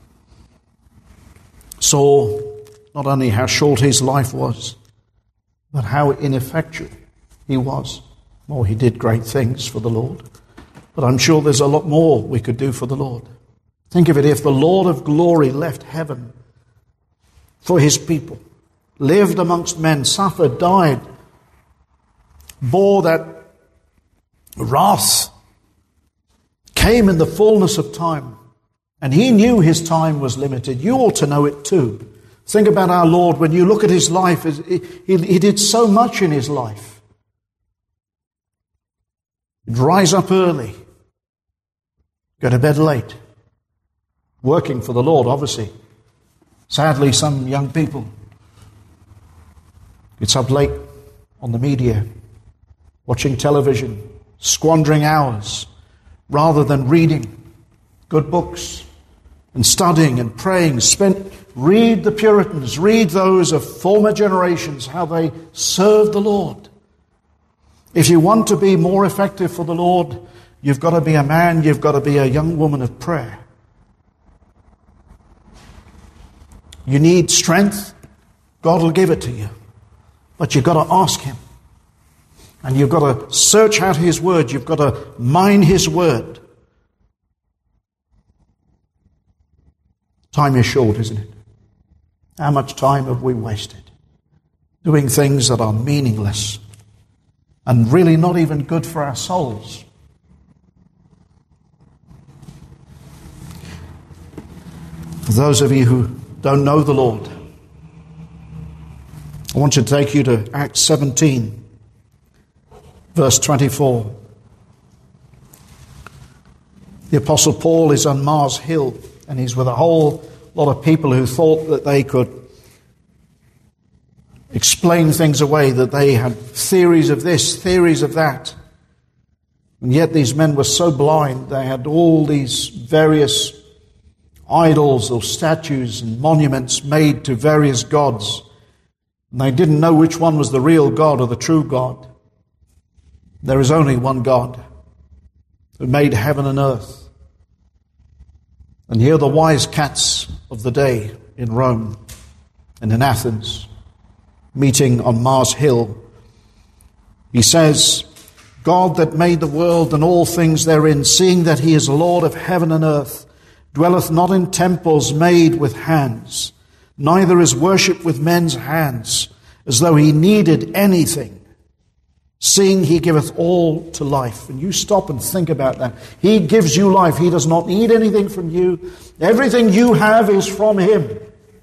A: saw not only how short his life was, but how ineffectual he was. Well, he did great things for the Lord, but I'm sure there's a lot more we could do for the Lord. Think of it, if the Lord of glory left heaven for his people, lived amongst men, suffered, died, bore that wrath, came in the fullness of time, and he knew his time was limited. You ought to know it too. Think about our Lord. When you look at his life, he, he, he did so much in his life. He'd rise up early, go to bed late, working for the Lord, obviously. Sadly, some young people gets up late on the media, watching television, squandering hours, rather than reading good books and studying and praying. Spent, read the Puritans, read those of former generations, how they served the Lord. If you want to be more effective for the Lord, you've got to be a man, you've got to be a young woman of prayer. You need strength, God will give it to you. But you've got to ask him. And you've got to search out his word. You've got to mine his word. Time is short, isn't it? How much time have we wasted doing things that are meaningless and really not even good for our souls? For those of you who don't know the Lord, I want to take you to Acts seventeen, verse twenty-four. The Apostle Paul is on Mars Hill, and he's with a whole lot of people who thought that they could explain things away, that they had theories of this, theories of that. And yet these men were so blind, they had all these various idols or statues and monuments made to various gods. And they didn't know which one was the real God or the true God. There is only one God who made heaven and earth. And here the wise cats of the day in Rome and in Athens, meeting on Mars Hill. He says, God that made the world and all things therein, seeing that he is Lord of heaven and earth, dwelleth not in temples made with hands, neither is worship with men's hands, as though he needed anything, seeing he giveth all to life. And you stop and think about that. He gives you life. He does not need anything from you. Everything you have is from him.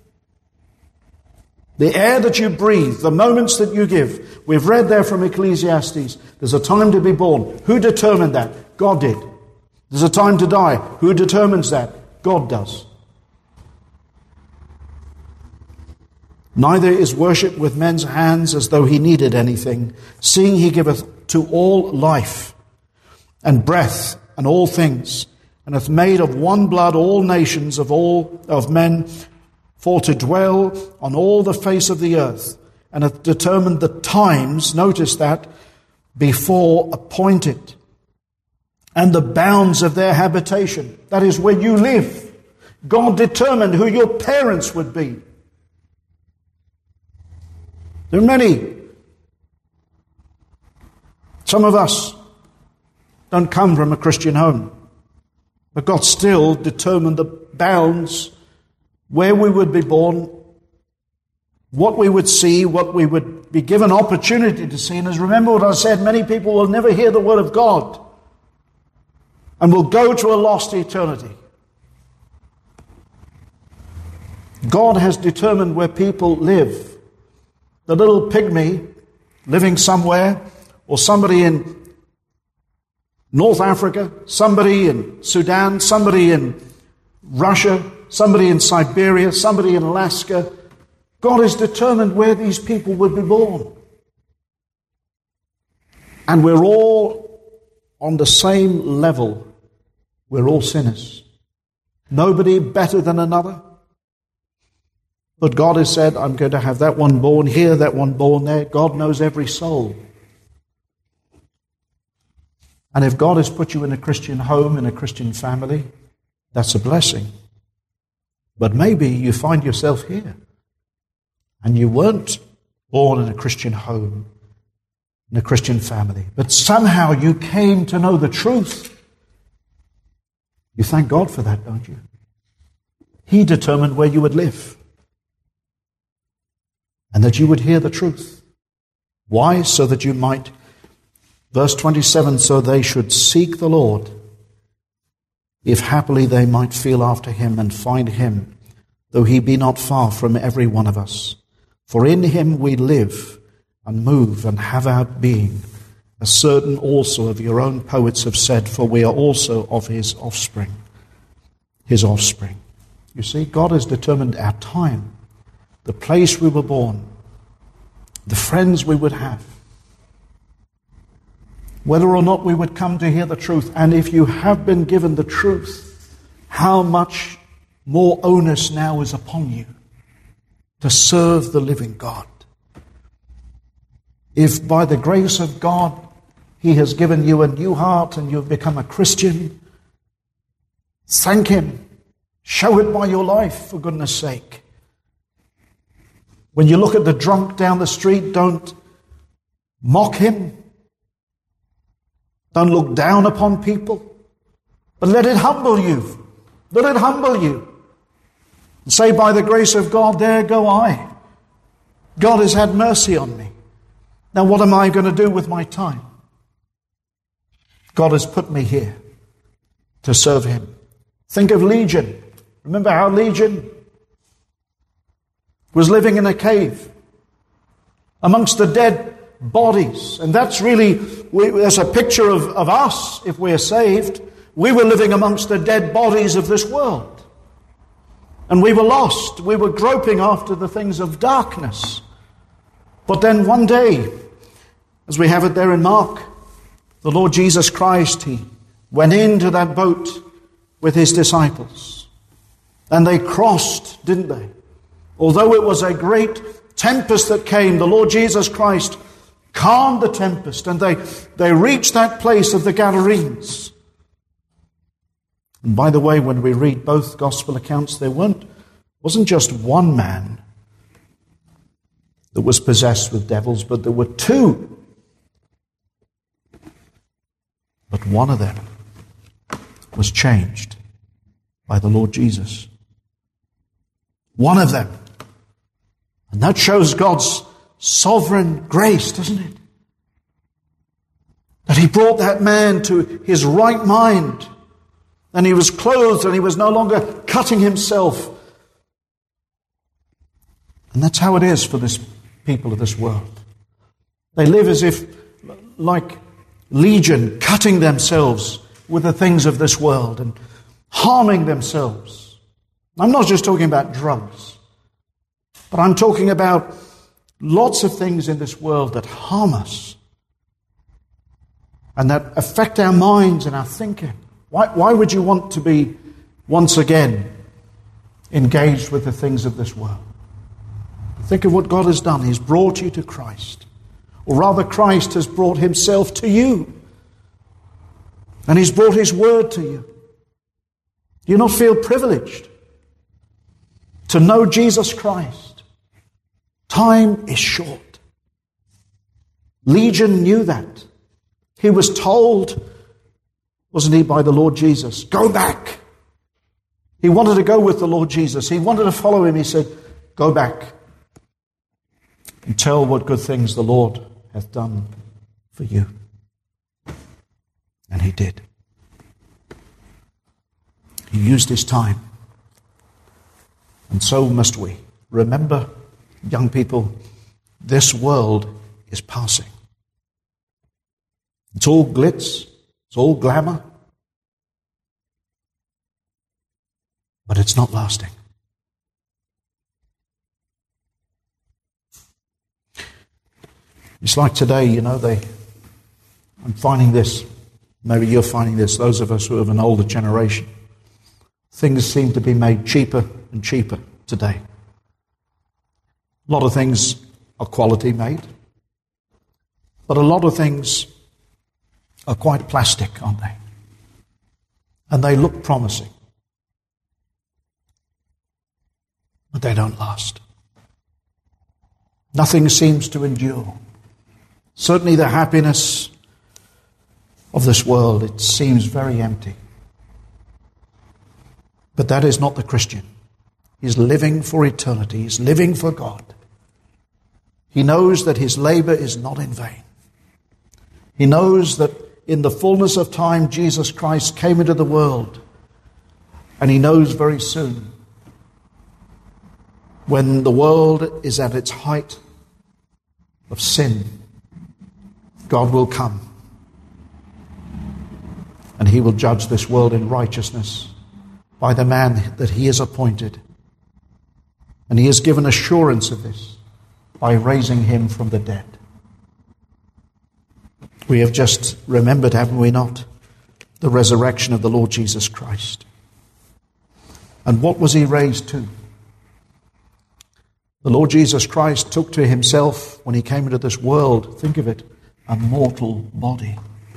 A: The air that you breathe, the moments that you give. We've read there from Ecclesiastes, there's a time to be born. Who determined that? God did. There's a time to die. Who determines that? God does. Neither is worship with men's hands as though he needed anything, seeing he giveth to all life and breath and all things, and hath made of one blood all nations of all of men, for to dwell on all the face of the earth, and hath determined the times, notice that, before appointed, and the bounds of their habitation. That is where you live. God determined who your parents would be. There are many. Some of us don't come from a Christian home, but God still determined the bounds where we would be born, what we would see, what we would be given opportunity to see. And as remember what I said, many people will never hear the word of God and will go to a lost eternity. God has determined where people live. The little pygmy living somewhere, or somebody in North Africa, somebody in Sudan, somebody in Russia, somebody in Siberia, somebody in Alaska. God has determined where these people would be born. And we're all on the same level. We're all sinners. Nobody better than another. But God has said, I'm going to have that one born here, that one born there. God knows every soul. And if God has put you in a Christian home, in a Christian family, that's a blessing. But maybe you find yourself here, and you weren't born in a Christian home, in a Christian family, but somehow you came to know the truth. You thank God for that, don't you? He determined where you would live and that you would hear the truth. Why? So that you might, verse twenty-seven, so they should seek the Lord, if haply they might feel after him and find him, though he be not far from every one of us. For in him we live and move and have our being, as certain also of your own poets have said, for we are also of his offspring. His offspring. You see, God has determined our time, the place we were born, the friends we would have, whether or not we would come to hear the truth. And if you have been given the truth, how much more onus now is upon you to serve the living God. If by the grace of God he has given you a new heart and you've become a Christian, thank him. Show it by your life, for goodness sake. When you look at the drunk down the street, don't mock him. Don't look down upon people. But let it humble you. Let it humble you. And say, by the grace of God, there go I. God has had mercy on me. Now what am I going to do with my time? God has put me here to serve him. Think of Legion. Remember how Legion was living in a cave amongst the dead bodies. And that's really, we, there's a picture of, of us, if we're saved. We were living amongst the dead bodies of this world. And we were lost. We were groping after the things of darkness. But then one day, as we have it there in Mark, the Lord Jesus Christ, he went into that boat with his disciples. And they crossed, didn't they? Although it was a great tempest that came, the Lord Jesus Christ calmed the tempest, and they, they reached that place of the Gadarenes. And by the way, when we read both gospel accounts, there weren't, wasn't just one man that was possessed with devils, but there were two. But one of them was changed by the Lord Jesus. One of them. And that shows God's sovereign grace, doesn't it? That he brought that man to his right mind. And he was clothed and he was no longer cutting himself. And that's how it is for this people of this world. They live as if, like Legion, cutting themselves with the things of this world and harming themselves. I'm not just talking about drugs, but I'm talking about lots of things in this world that harm us and that affect our minds and our thinking. Why, why would you want to be once again engaged with the things of this world? Think of what God has done. He's brought you to Christ. Or rather, Christ has brought himself to you. And he's brought his word to you. Do you not feel privileged to know Jesus Christ? Time is short. Legion knew that. He was told, wasn't he, by the Lord Jesus, go back. He wanted to go with the Lord Jesus. He wanted to follow him. He said, go back and tell what good things the Lord hath done for you. And he did. He used his time. And so must we. Remember, young people, this world is passing. It's all glitz. It's all glamour. But it's not lasting. It's like today, you know, they, I'm finding this, maybe you're finding this, those of us who have an older generation. Things seem to be made cheaper and cheaper today. A lot of things are quality made, but a lot of things are quite plastic, aren't they? And they look promising, but they don't last. Nothing seems to endure. Certainly the happiness of this world, it seems very empty. But that is not the Christian. He's living for eternity. He's living for God. He knows that his labor is not in vain. He knows that in the fullness of time, Jesus Christ came into the world. And he knows very soon, when the world is at its height of sin, God will come. And he will judge this world in righteousness by the man that he has appointed. And he has given assurance of this by raising him from the dead. We have just remembered, haven't we not, the resurrection of the Lord Jesus Christ. And what was he raised to? The Lord Jesus Christ took to himself, when he came into this world, think of it, a mortal body.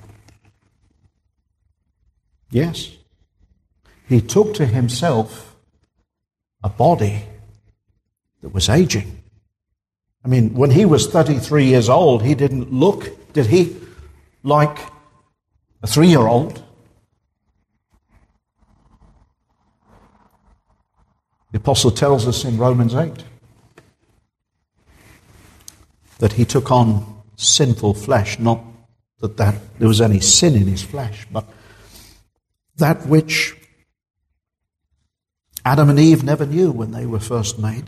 A: Yes. He took to himself a body that was aging. I mean, when he was thirty-three years old, he didn't look, did he, like a three-year-old? The apostle tells us in Romans eight that he took on sinful flesh, not that, that there was any sin in his flesh, but that which Adam and Eve never knew when they were first made.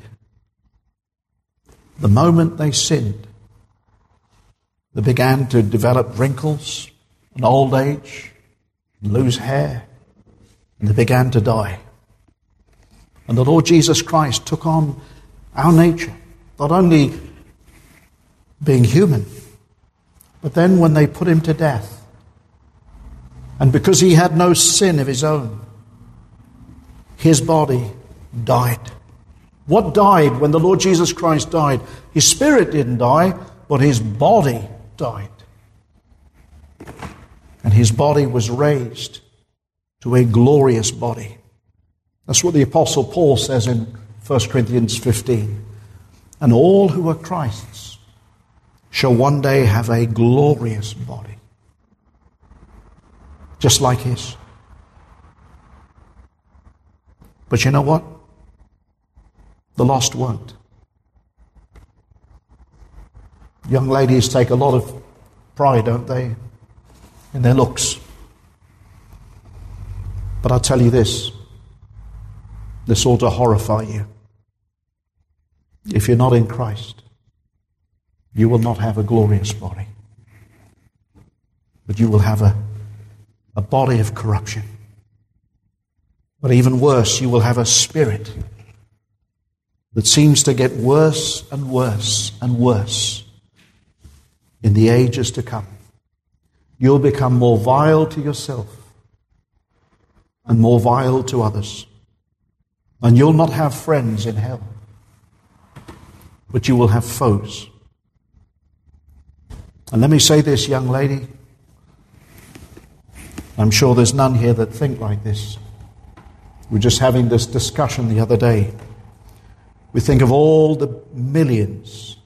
A: The moment they sinned, they began to develop wrinkles and old age, and lose hair, and they began to die. And the Lord Jesus Christ took on our nature, not only being human, but then when they put him to death, and because he had no sin of his own, his body died. What died when the Lord Jesus Christ died? His spirit didn't die, but his body died. And his body was raised to a glorious body. That's what the Apostle Paul says in First Corinthians fifteen. And all who are Christ's shall one day have a glorious body, just like his. But you know what? The lost won't. Young ladies take a lot of pride, don't they, in their looks. But I'll tell you this, this ought to horrify you. If you're not in Christ, you will not have a glorious body, but you will have a, a body of corruption. But even worse, you will have a spirit that seems to get worse and worse and worse in the ages to come. You'll become more vile to yourself and more vile to others. And you'll not have friends in hell, but you will have foes. And let me say this, young lady, I'm sure there's none here that think like this. We were just having this discussion the other day. We think of all the millions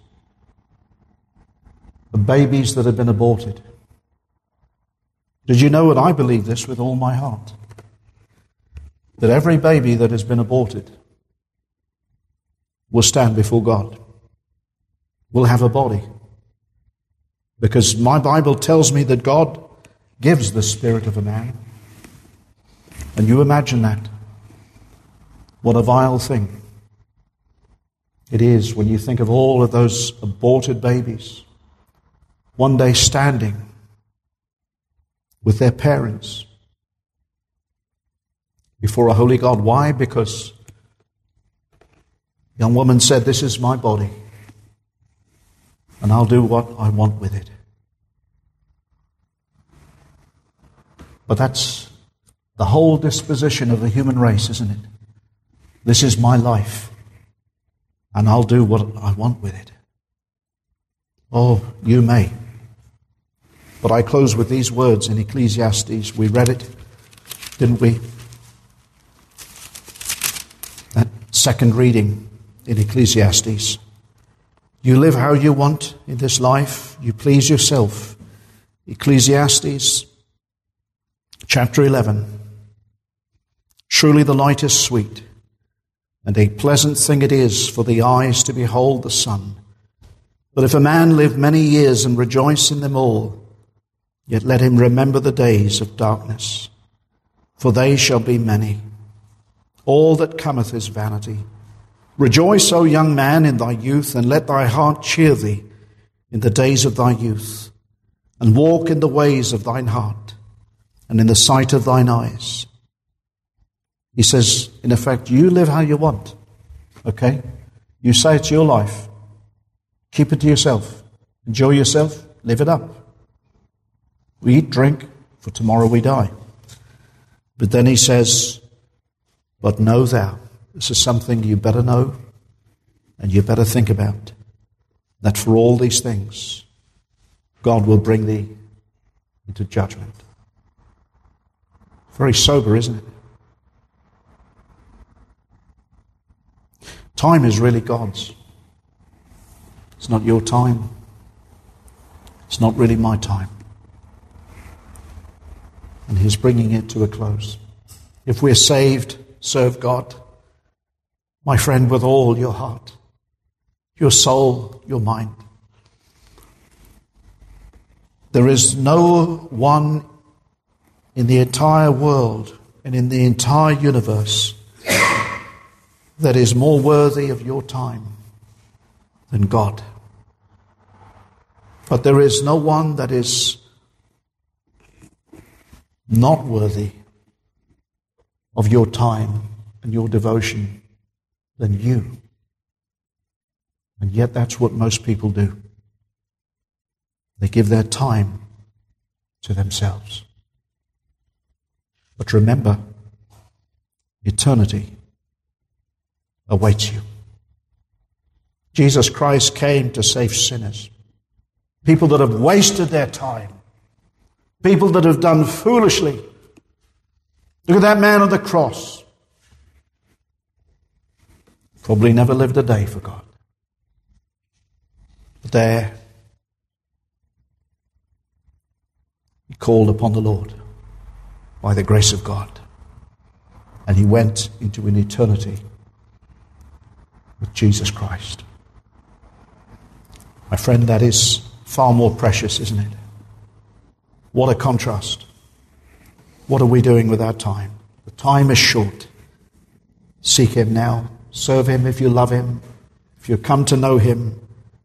A: of babies that have been aborted. Did you know, and I believe this with all my heart, that every baby that has been aborted will stand before God, will have a body. Because my Bible tells me that God gives the spirit of a man. And you imagine that. What a vile thing it is when you think of all of those aborted babies one day standing with their parents before a holy God. Why? Because a young woman said, "This is my body, and I'll do what I want with it." But that's the whole disposition of the human race, isn't it? This is my life, and I'll do what I want with it. Oh, you may. But I close with these words in Ecclesiastes. We read it, didn't we? That second reading in Ecclesiastes. You live how you want in this life. You please yourself. Ecclesiastes chapter eleven. Truly the light is sweet, and a pleasant thing it is for the eyes to behold the sun. But if a man live many years and rejoice in them all, yet let him remember the days of darkness, for they shall be many. All that cometh is vanity. Rejoice, O young man, in thy youth, and let thy heart cheer thee in the days of thy youth, and walk in the ways of thine heart, and in the sight of thine eyes. He says, in effect, you live how you want, okay? You say it's your life. Keep it to yourself. Enjoy yourself. Live it up. We eat, drink, for tomorrow we die. But then he says, but know thou, this is something you better know and you better think about, that for all these things, God will bring thee into judgment. Very sober, isn't it? Time is really God's. It's not your time. It's not really my time. And he's bringing it to a close. If we're saved, serve God, my friend, with all your heart, your soul, your mind. There is no one in the entire world and in the entire universe that is more worthy of your time than God. But there is no one that is not worthy of your time and your devotion than you. And yet that's what most people do. They give their time to themselves. But remember, eternity awaits you. Jesus Christ came to save sinners. People that have wasted their time. People that have done foolishly. Look at that man on the cross. Probably never lived a day for God. But there, he called upon the Lord by the grace of God. And he went into an eternity with Jesus Christ. My friend, that is far more precious, isn't it? What a contrast. What are we doing with our time? The time is short. Seek him now. Serve him if you love him. If you come to know him.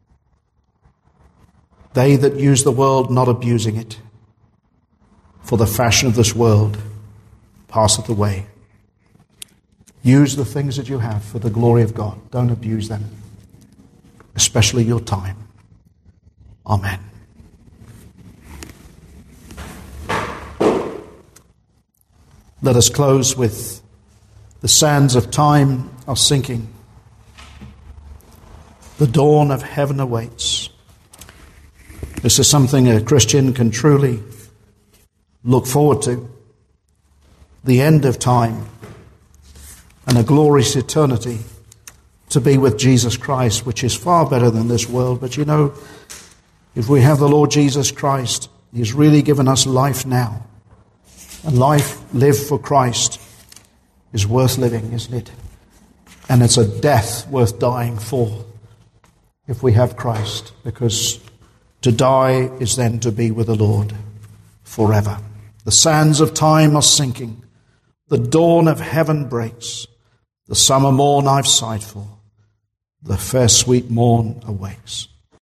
A: They that use the world, not abusing it. For the fashion of this world passeth away. Use the things that you have for the glory of God. Don't abuse them. Especially your time. Amen. Let us close with the sands of time are sinking. The dawn of heaven awaits. This is something a Christian can truly look forward to. The end of time and a glorious eternity to be with Jesus Christ, which is far better than this world. But you know, if we have the Lord Jesus Christ, he's really given us life now. And life lived for Christ is worth living, isn't it? And it's a death worth dying for if we have Christ, because to die is then to be with the Lord forever. The sands of time are sinking. The dawn of heaven breaks. The summer morn I've sighed for. The fair sweet morn awakes.